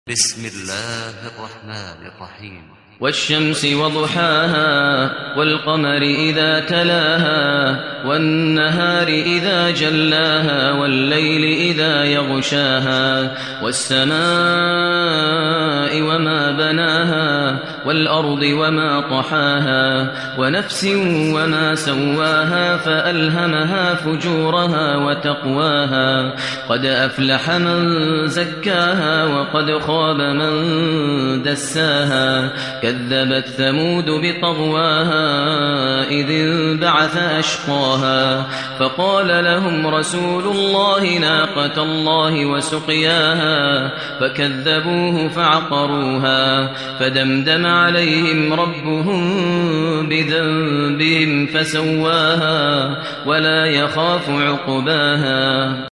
بسم الله الرحمن الرحيم. والشمس وضحاها والقمر إذا تلاها والنهار إذا جلاها والليل إذا يغشاها والسماء وما بناها والأرض وما طحاها ونفس وما سواها فألهمها فجورها وتقواها قد أفلح من زكاها وقد خاب من دساها كذبت ثمود بطغواها إذ انبعث أشقاها فقال لهم رسول الله ناقة الله وسقياها فكذبوه فعقروها فدمدم عليهم ربهم بذنبهم فسواها ولا يخاف عقباها.